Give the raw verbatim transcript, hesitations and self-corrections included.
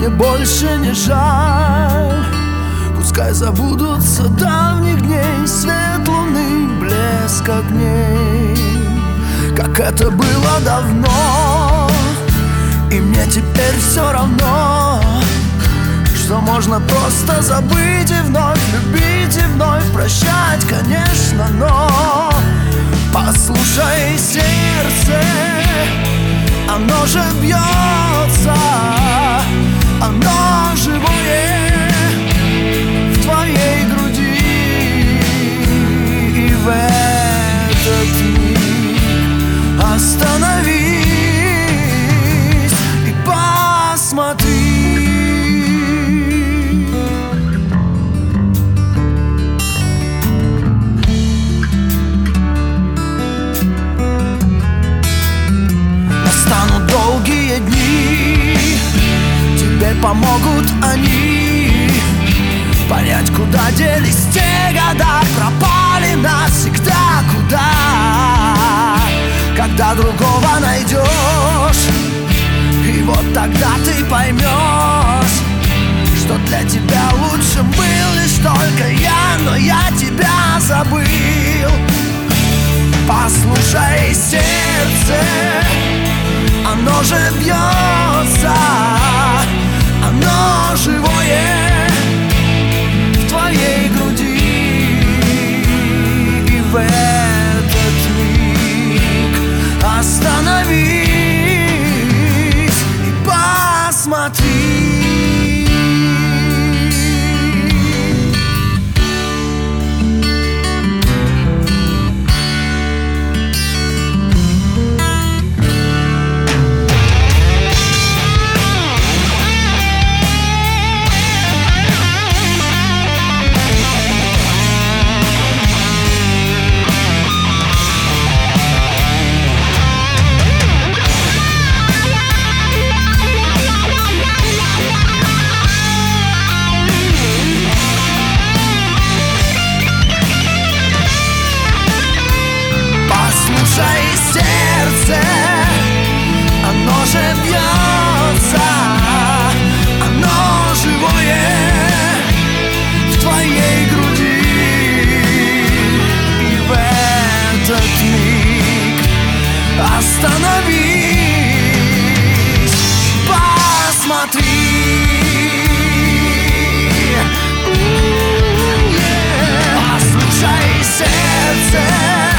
мне больше не жаль. Пускай забудутся давних дней, свет луны, блеск огней, как это было давно. И мне теперь все равно, что можно просто забыть и вновь любить, и вновь прощать, конечно. Но послушай сердце, оно же бьется, оно живое в твоей груди. И в этот миг остановись и посмотри. Настанут долгие дни, тебе помогут они понять, куда делись те года, пропали навсегда куда. Когда другого найдешь, и вот тогда ты поймешь, что для тебя лучшим был лишь только я, но я тебя забыл. Послушай сердце, оно же бьется, оно живое в твоей груди. И в этот миг остановись и посмотри. Послушай сердце, оно же бьется, оно живое в твоей груди. И в этот миг остановись, посмотри. Послушай сердце,